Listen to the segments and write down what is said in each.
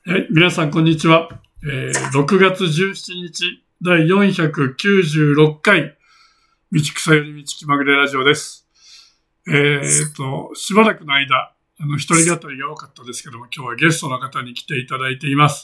はい、皆さんこんにちは。6月17日第496回道草より道気まぐれラジオです。しばらくの間、一人語りが多かったですけども、今日はゲストの方に来ていただいています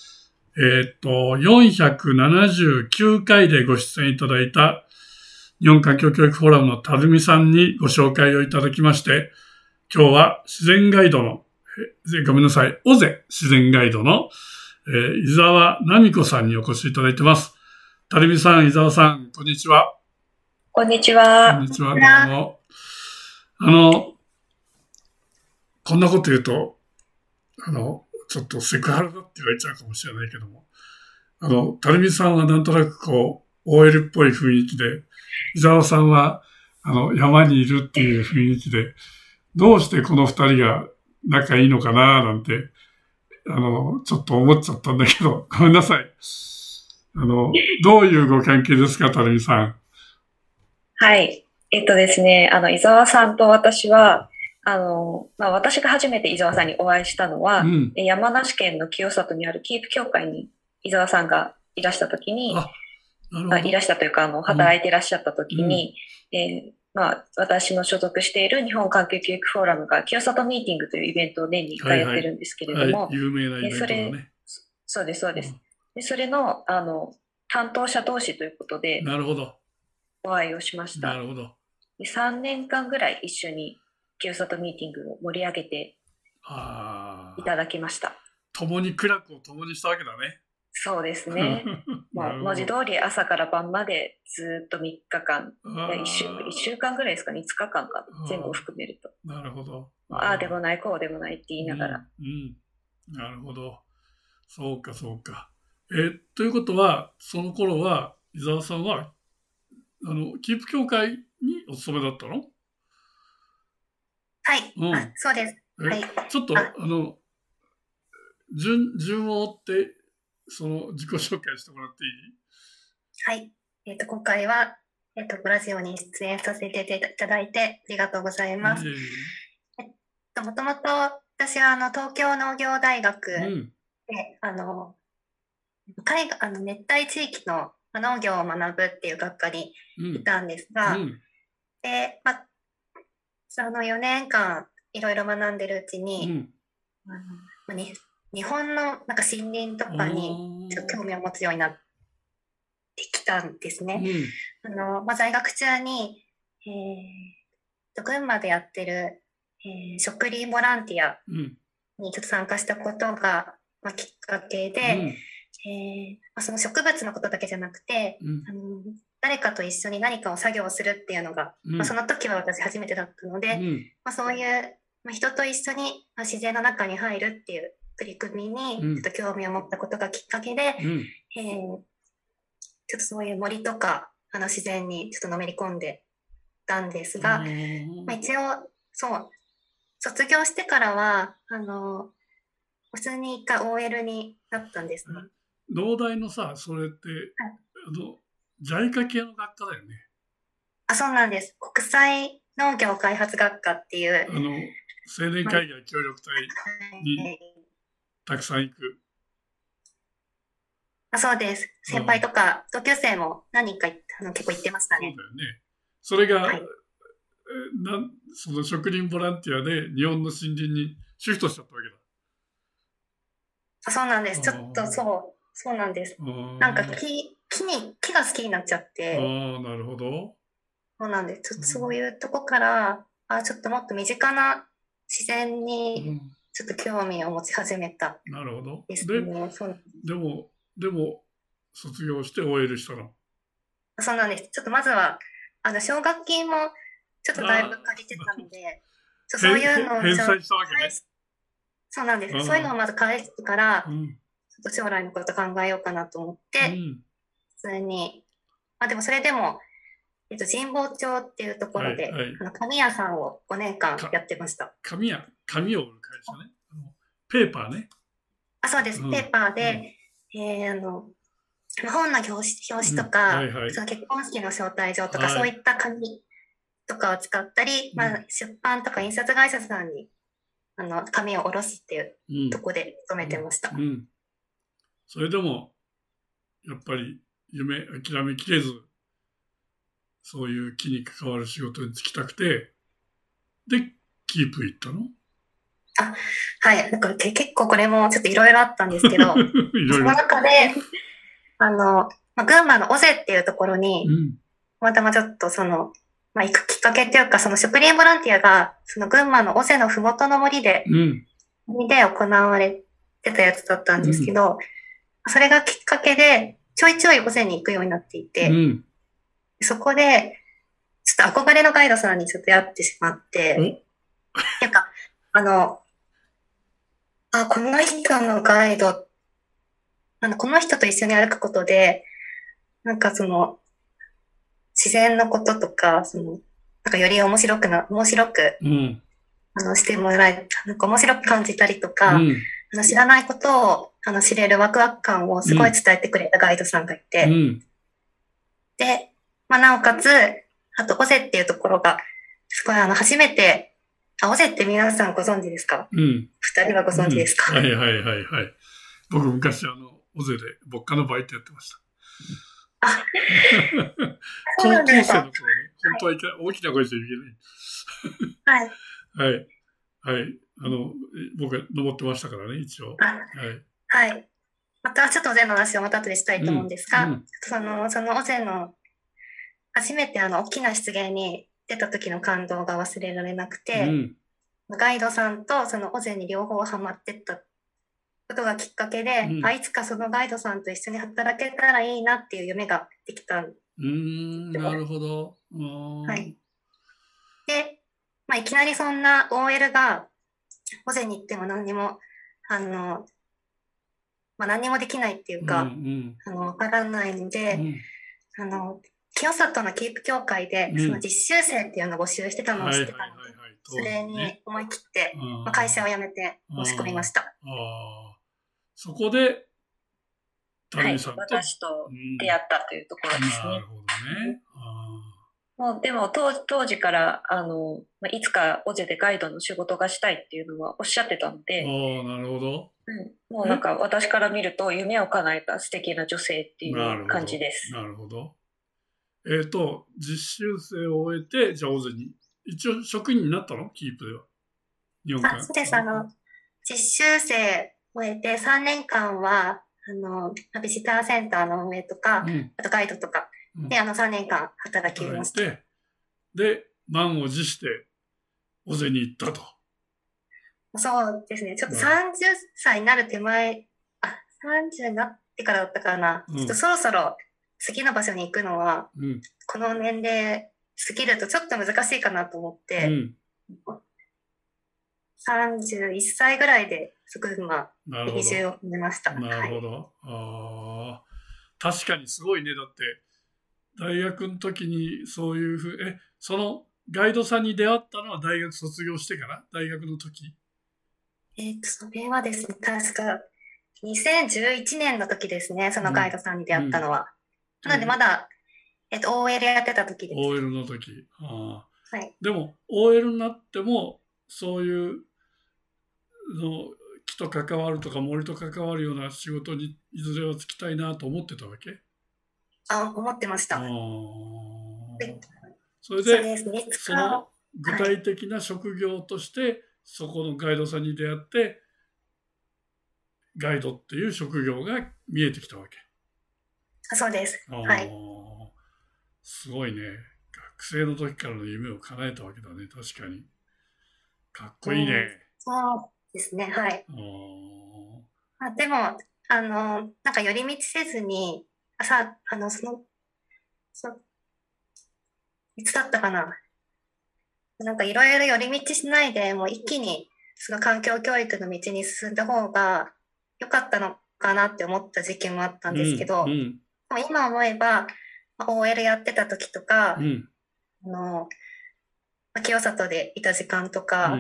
。479回でご出演いただいた日本環境教育フォーラムのたるみさんにご紹介をいただきまして、今日は自然ガイドの尾瀬自然ガイドの、伊沢奈美子さんにお越しいただいてます。たるみさん、伊沢さん、こんにちは。 こんにちは。 こんにちは、どうも。こんなこと言うと、ちょっとセクハラだって言われちゃうかもしれないけども、たるみさんはなんとなくOL っぽい雰囲気で、伊沢さんは、山にいるっていう雰囲気で、どうしてこの二人が仲いいのかななんて、ちょっと思っちゃったんだけど、ごめんなさい。どういうご関係ですか、たるみさん。 はい。ですね、伊沢さんと私は、私が初めて伊沢さんにお会いしたのは、山梨県の清里にあるキープ協会に伊沢さんがいらした時に、いらしたというか、働いていらっしゃった時に、私の所属している日本環境教育フォーラムが清里ミーティングというイベントを年に1回やってるんですけれども、 有名なイベントだね。 そうです、そうです。でそれの、担当者同士ということで、 なるほど。 お会いをしました。 なるほど。 で3年間ぐらい一緒に清里ミーティングを盛り上げていただきました。 共に苦楽を共にしたわけだね。 そうですね。文字通り朝から晩までずっと3日間、1週間ぐらいですかね、5日間か、全部を含めると。 なるほど。 ああでもない、こうでもないって言いながら。 なるほど。そうか、そうか。ということは、その頃は、伊沢さんは、キープ協会にお勤めだったの？ はい、そうです。はい、 ちょっと、順を追って、その自己紹介してもらっていい？ はい。今回は、ラジオに出演させていただいてありがとうございます。もともと私は東京農業大学で、熱帯地域の農業を学ぶっていう学科にいたんですが、で、その4年間いろいろ学んでるうちに、日本のなんか森林とかにちょっと興味を持つようになってきたんですね。在学中に、群馬でやってる、植林ボランティアにちょっと参加したことが、きっかけで、その植物のことだけじゃなくて、誰かと一緒に何かを作業するっていうのが、その時は私初めてだったので、そういう、人と一緒に自然の中に入るっていう取り組みにちょっと興味を持ったことがきっかけで、ちょっとそういう森とか自然にちょっとのめり込んでたんですが、一応そう卒業してからは普通に一回 OL になったんですね。 農大のさ、それって、JICA 系の学科だよね。 そうなんです。国際農業開発学科っていう。 青年海外協力隊にたくさん行く。 そうです。先輩とか同級生も何人か結構行ってましたね。 そうだよね。それが、その植林ボランティアで日本の森林にシフトしちゃったわけだ。そうなんです。ちょっとそうなんです。なんか木が好きになっちゃって。 なるほど。 そうなんです。ちょっとそういうとこから、ちょっともっと身近な自然にちょっと興味を持ち始めた、 なるほど。でも卒業して OL したの？ そうなんです。ちょっとまずは奨学金もちょっとだいぶ借りてたので、そういうのを返済したわけね。 そうなんです。そういうのをまず返してから、ちょっと将来のこと考えようかなと思って、普通にでもそれでも神保町っていうところで、紙屋さんを5年間やってました。 紙を売る会社ね。ペーパーね。 そうです。ペーパーで、本の表紙とか、その結婚式の招待状とか、そういった紙とかを使ったり、出版とか印刷会社さんに髪を下ろすっていうとこで勤めてました。 それでも、やっぱり諦めきれず、そういう木に関わる仕事に就きたくて、で、キープ行ったの？ はい。結構これもちょっといろいろあったんですけど、その中で、群馬の尾瀬っていうところに、たまたまちょっと行くきっかけっていうか、その植林ボランティアが、その群馬の尾瀬のふもとの森で行われてたやつだったんですけど、それがきっかけで、ちょいちょい尾瀬に行くようになっていて、そこで、ちょっと憧れのガイドさんにちょっと出会ってしまって、なんか、この人のガイド、この人と一緒に歩くことで、自然のこととか、より面白く、してもらえ、面白く感じたりとか、知らないことを、知れるワクワク感をすごい伝えてくれたガイドさんがいて、で、なおかつ、あと、尾瀬っていうところが、すごい初めて、尾瀬って皆さんご存知ですか？二人はご存知ですか？ はい。僕昔尾瀬で牧歌のバイトやってました。高校生の頃ね、本当はいけない、大きな声じゃいけない。はい。僕は登ってましたからね、一応。 はい。またちょっと尾瀬の話をまた後でしたいと思うんですが、その尾瀬の、初めて大きな湿原に出た時の感動が忘れられなくて、ガイドさんとその尾瀬に両方ハマってったことがきっかけで、いつかそのガイドさんと一緒に働けたらいいなっていう夢ができたんです。 なるほど。 はい。で、いきなりそんな OL が尾瀬に行っても何にも、何にもできないっていうか、わからないので、清里のキープ協会で、その実習生っていうのを募集してたのを知ってたので、それに思い切って、会社を辞めて申し込みました。 そこで、 私と出会ったというところですね。 なるほどね。 でも当時からいつか尾瀬でガイドの仕事がしたいっていうのはおっしゃってたので、 なるほど。 もう私から見ると夢を叶えた素敵な女性っていう感じです。 なるほど。実習生を終えて、じゃあ尾瀬に、一応職員になったの？キープでは。 そうです。実習生を終えて3年間は、ビジターセンターの運営とか、あとガイドとか、で、3年間働きました。 で、満を持して、尾瀬に行ったと。 そうですね。ちょっと30歳になる手前、30になってからだったかな。ちょっとそろそろ次の場所に行くのは、この年齢過ぎるとちょっと難しいかなと思って、31歳ぐらいで群馬移住を決めました。 なるほど。確かにすごいね。だって、大学の時にそういうそのガイドさんに出会ったのは大学卒業してから？大学の時？ それはですね、確か2011年の時ですね、そのガイドさんに出会ったのは。なのでまだ、OL やってた時です。 OL の時。でも、OL になっても、そういう木と関わるとか森と関わるような仕事にいずれは就きたいなと思ってたわけ？ 思ってました。 それで、その具体的な職業として、そこのガイドさんに出会って、ガイドっていう職業が見えてきたわけ。 そうです。はい。 すごいね。学生の時からの夢を叶えたわけだね。確かに。かっこいいね。 そうですね。はい。でも、寄り道せずに、いつだったかな。いろいろ寄り道しないで、もう一気にその環境教育の道に進んだ方が良かったのかなって思った時期もあったんですけど、今思えば、OL やってた時とか、清里でいた時間とか、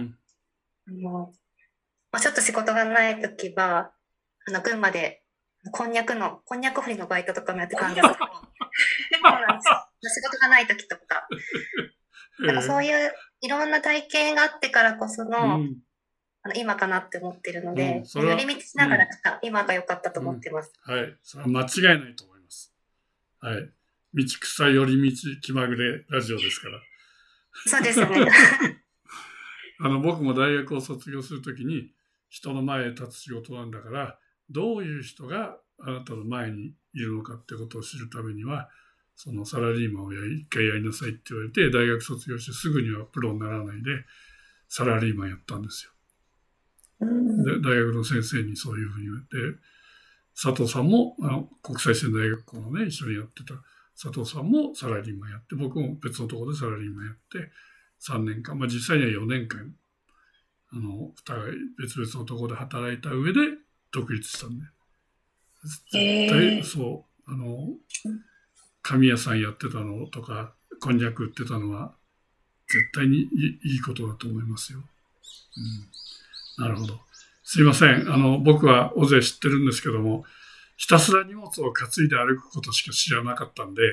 ちょっと仕事がない時は、群馬でこんにゃく掘りのバイトとかもやってたんですけど、仕事がない時とか、そういういろんな体験があってからこその、 今かなって思ってるので、寄り道しながら今が良かったと思ってます。 はい。それは間違いないと思います。はい。道草寄り道気まぐれラジオですから。 そうですよね。 僕も大学を卒業するときに、人の前へ立つ仕事なんだから、どういう人があなたの前にいるのかってことを知るためには、そのサラリーマンを一回やりなさいって言われて、大学卒業してすぐにはプロにならないで、サラリーマンやったんですよ。で、大学の先生にそういうふうに言われて、佐藤さんも、国際線大学校のね、一緒にやってた佐藤さんもサラリーマンやって、僕も別のところでサラリーマンやって、3年間、実際には4年間、お互い別々のところで働いた上で独立したんで。絶対、そう、紙屋さんやってたのとか、こんにゃく売ってたのは、絶対にいいことだと思いますよ。なるほど。すいません。僕は大勢知ってるんですけども、ひたすら荷物を担いで歩くことしか知らなかったんで、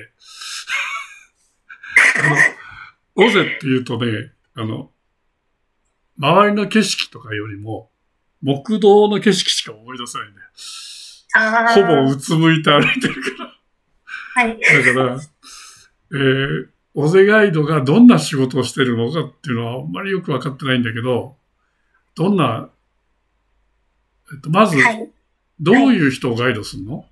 大勢って言うとね、周りの景色とかよりも、木道の景色しか思い出せないね。ほぼうつむいて歩いてるから。 はい。 だから、尾瀬ガイドがどんな仕事をしてるのかっていうのはあんまりよく分かってないんだけど、どんな、まず、どういう人をガイドするの？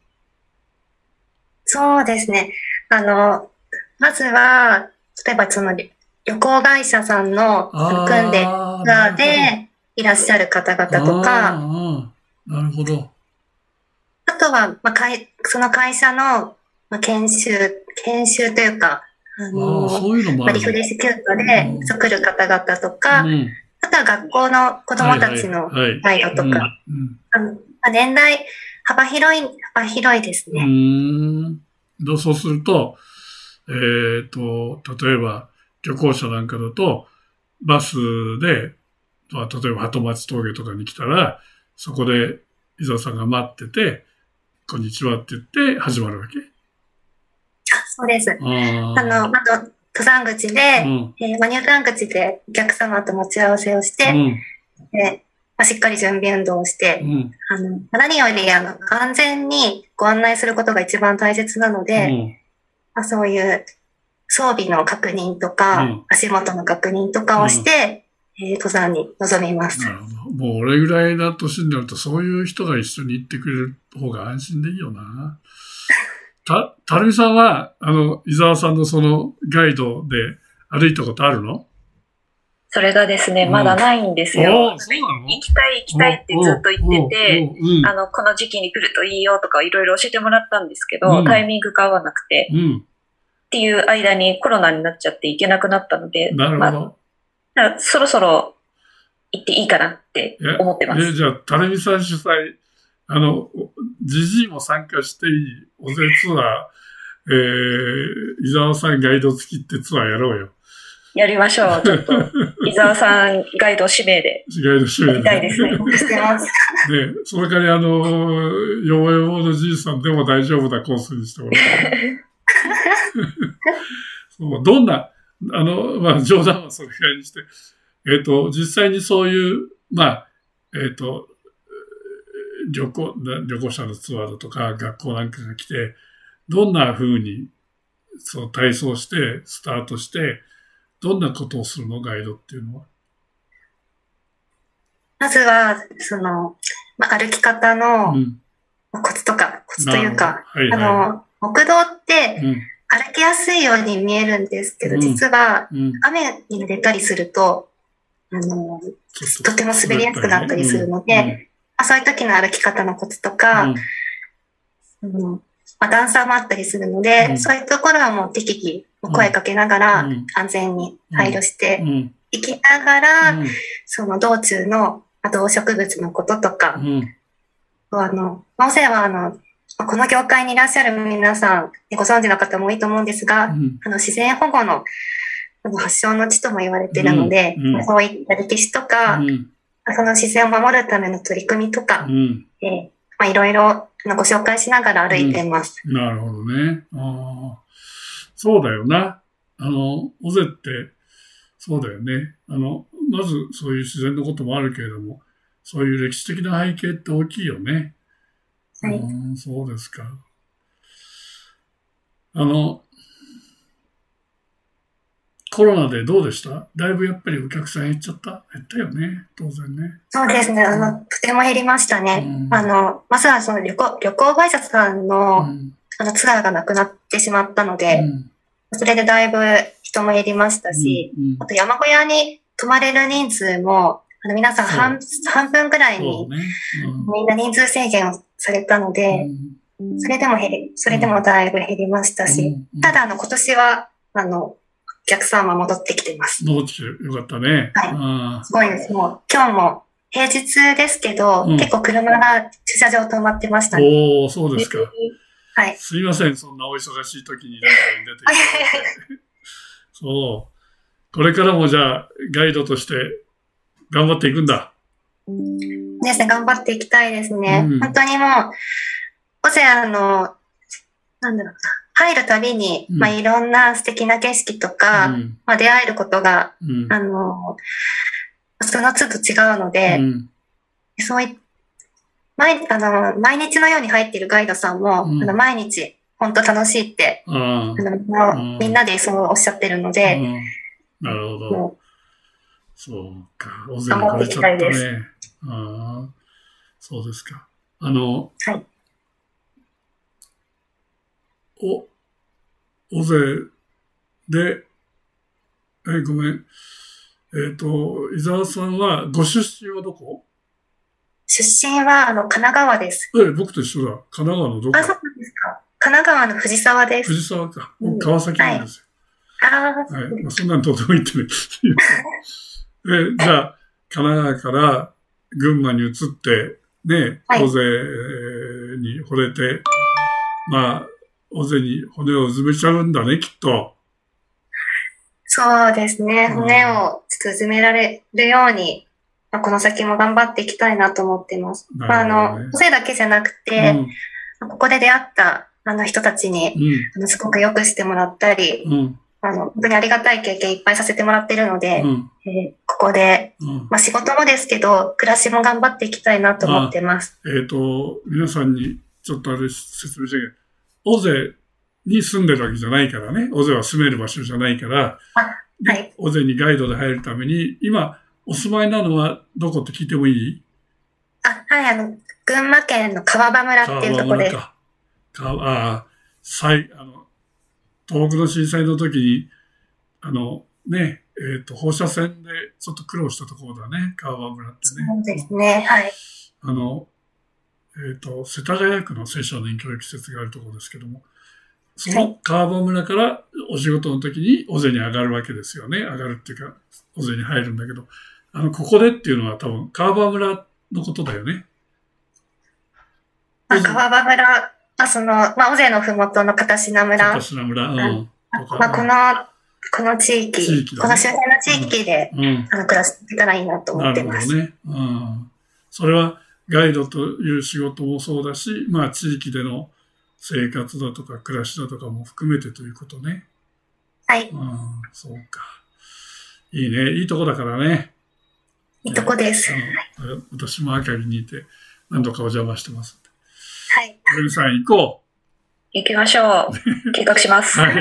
そうですね。まずは、例えばその旅行会社さんの組んでツアーでいらっしゃる方々とか、 なるほど。 あとは、その会社の研修というか、 そういうのもあるリフレッシュ休暇で来る方々とか、あとは学校の子供たちのガイドとか、年代幅広いですね。 そうすると、例えば旅行者なんかだと、バスで、例えば鳩町峠とかに来たら、そこで伊沢さんが待ってて、こんにちはって言って始まるわけ？ そうです。あと、登山口で、入山口でお客様と持ち合わせをして、しっかり準備運動をして、何より安全にご案内することが一番大切なので、そういう装備の確認とか、足元の確認とかをして、登山に臨みます。 なるほど。もう俺ぐらいな年になるとそういう人が一緒に行ってくれる方が安心でいいよな。たるみさんは、伊沢さんのそのガイドで歩いたことあるの？ それがですね、まだないんですよ。 そうなの？ 行きたいってずっと言ってて、この時期に来るといいよとかいろいろ教えてもらったんですけど、タイミングが合わなくて、っていう間にコロナになっちゃって行けなくなったので、 なるほど。 そろそろ行っていいかなって思ってます。 じゃあ、たるみさん主催、じじいも参加していい尾瀬ツアー、伊沢さんガイド付きってツアーやろうよ。 やりましょう。ちょっと、伊沢さんガイド指名で。 ガイド指名で。 やりたいですね。してます。 ね、それからよぼよぼのじいさんでも大丈夫なコースにしてもらう。どんな、冗談はそれくらいにして、実際にそういう、旅行者のツアーだとか、学校なんかが来て、どんな風に、体操して、スタートして、どんなことをするの？ガイドっていうのは。 まずは、歩き方のコツというか、木道って、歩きやすいように見えるんですけど、実は、雨に濡れたりすると、とても滑りやすくなったりするので、そういう時の歩き方のコツとか、段差もあったりするので、そういうところはもう適宜声かけながら安全に配慮していきながら、その道中の動植物のこととか、音声はこの業界にいらっしゃる皆さんご存知の方も多いと思うんですが、自然保護の発祥の地とも言われているので、そういった歴史とか、その自然を守るための取り組みとか、いろいろご紹介しながら歩いています。 なるほどね。そうだよな。尾瀬って、そうだよね。まずそういう自然のこともあるけれども、 そういう歴史的な背景って大きいよね。 はい。 そうですか。コロナでどうでした？だいぶやっぱりお客さん減っちゃった？減ったよね、当然ね。 そうですね。とても減りましたね。まずはその旅行会社さんの、ツアーがなくなってしまったので、それでだいぶ人も減りましたし、あと山小屋に泊まれる人数も、皆さん半分ぐらいに、みんな人数制限をされたので、それでもだいぶ減りましたし、ただ今年は、お客さんは戻ってきてます。 戻ってきてよかったね。 はい。すごいです。もう今日も平日ですけど、結構車が駐車場止まってましたね。 おー、そうですか。 はい。 すいません、そんなお忙しい時にラジオに出ていただいて。そう。これからもじゃあ、ガイドとして頑張っていくんだ。 ですね、頑張っていきたいですね。本当にもう、なんだろうな。入るたびに、いろんな素敵な景色とか、出会えることが、その都度違うので、そうい毎日のように入っているガイドさんも、毎日、本当楽しいって、みんなでそうおっしゃってるので、 なるほど。そうか。大勢に惚れちゃったね。そうですか。はい。大勢で、ごめん。伊沢さんは、ご出身はどこ？ 出身は、神奈川です。 僕と一緒だ。神奈川のどこ？ そうなんですか。神奈川の藤沢です。 藤沢か。川崎なんですよ。はい。そんなのどうでもいいってね。じゃあ、神奈川から群馬に移って、ね、大勢に惚れて、大勢に骨をうずめちゃうんだね、きっと。 そうですね。骨をちょっとうずめられるように、この先も頑張っていきたいなと思っています。大勢だけじゃなくて、ここで出会った人たちに、すごくよくしてもらったり、本当にありがたい経験いっぱいさせてもらってるので、ここで、仕事もですけど、暮らしも頑張っていきたいなと思ってます。 皆さんにちょっと説明して、大勢に住んでるわけじゃないからね。大勢は住める場所じゃないから、 はい。 大勢にガイドで入るために、今、お住まいなのはどこって聞いてもいい？ はい、群馬県の川場村っていうところです。 東北の震災の時に、放射線でちょっと苦労したところだね、川場村ってね。 そうですね、はい。 世田谷区の青少年教育施設があるところですけども、その川場村からお仕事の時に尾瀬に上がるわけですよね。上がるっていうか、尾瀬に入るんだけど、ここでっていうのは多分川場村のことだよね。 川場村、尾瀬のふもとの片品村。 片品村、 この地域、この周辺の地域で、暮らしていけたらいいなと思ってます。 なるほどね。それはガイドという仕事もそうだし、地域での生活だとか暮らしだとかも含めてということね。 はい。 そうか。いいね。いいとこだからね。 いいとこです。 私も赤城にいて何度かお邪魔してます。 はい。 小泉さん行こう。 行きましょう。計画します。はい。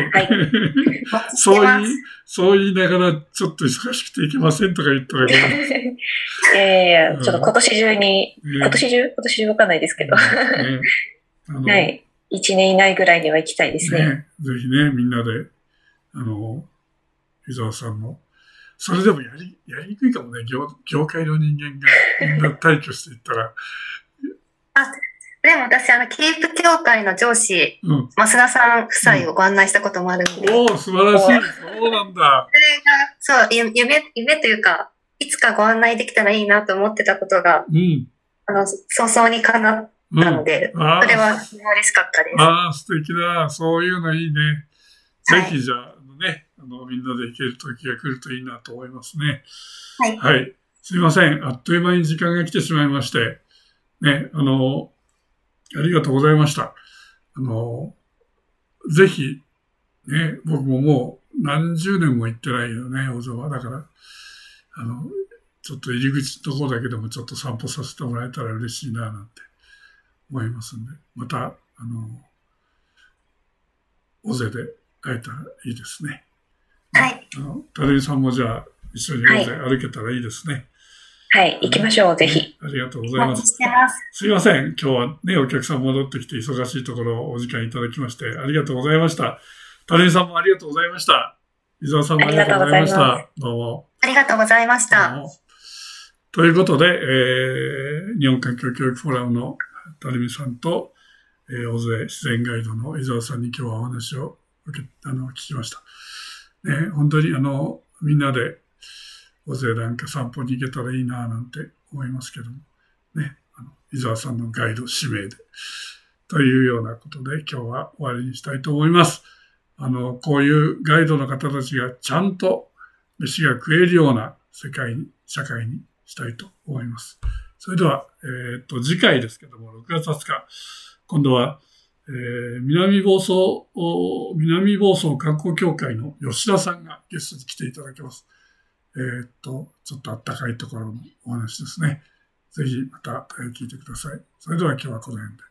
そう言いながら、ちょっと忙しくて行けませんとか言ったらちょっと今年中わかんないですけど。はい。1年以内ぐらいには行きたいですね。 ぜひね、みんなで、伊沢さんの、それでもやりにくいかもね、業界の人間がみんな退去していったら。 でも私、キープ協会の上司、増田さん夫妻をご案内したこともあるので。 素晴らしい。そうなんだ。 それが、夢というか、いつかご案内できたらいいなと思ってたことが、早々に叶ったので、それは嬉しかったです。 素敵だ。そういうのいいね。ぜひじゃあ、ね、みんなで行ける時が来るといいなと思いますね。 はい。 はい。すいません。あっという間に時間が来てしまいまして、ね、ありがとうございました。ぜひ、ね、僕ももう何十年も行ってないよね、小沢。だから、 ちょっと入り口のところだけでもちょっと散歩させてもらえたら嬉しいな、なんて思いますんで、また、尾瀬で会えたらいいですね。 はい。 垂水さんもじゃあ、一緒に尾瀬歩けたらいいですね。 はい、行きましょう、ぜひ。 ありがとうございます。すいません。今日はね、お客さん戻ってきて忙しいところお時間いただきまして、ありがとうございました。垂水さんもありがとうございました。伊沢さんもありがとうございました。どうも。 ありがとうございました。 ということで、日本環境教育フォーラムの垂水さんと、尾瀬自然ガイドの伊沢さんに今日はお話を聞きました。ね、本当にみんなで尾瀬なんか散歩に行けたらいいななんて思いますけども、ね、伊沢さんのガイド指名で。というようなことで今日は終わりにしたいと思います。こういうガイドの方たちがちゃんと飯が食えるような社会にしたいと思います。それでは、次回ですけども、6月20日、今度は、南房総観光協会の吉田さんがゲストに来ていただきます。ちょっとあったかいところのお話ですね。ぜひまた聞いてください。それでは今日はこの辺で。